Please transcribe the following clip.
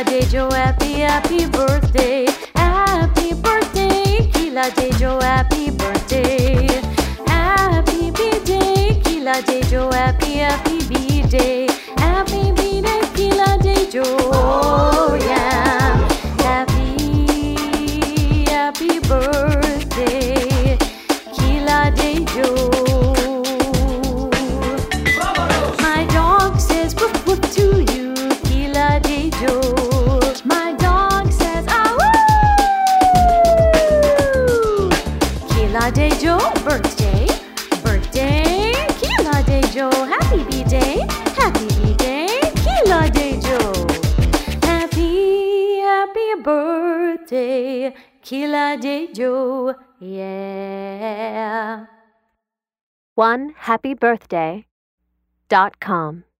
Dejo, happy, happy birthday. Happy birthday, Kila Dejo, happy birthday. Happy B-Day, Kila Dejo, happy, happy B-Day. Happy B-Day, Kila Dejo, oh yeah. Happy, happy birthday, Kila Dejo. My dog says woof woof to you, Kila Dejo. My dog says ah woo. Kila Dejo, birthday, birthday, Kila Dejo, happy B-Day, happy B-Day, Kila Dejo. Happy, happy birthday, Kila Dejo, yeah. OneHappyBirthday.com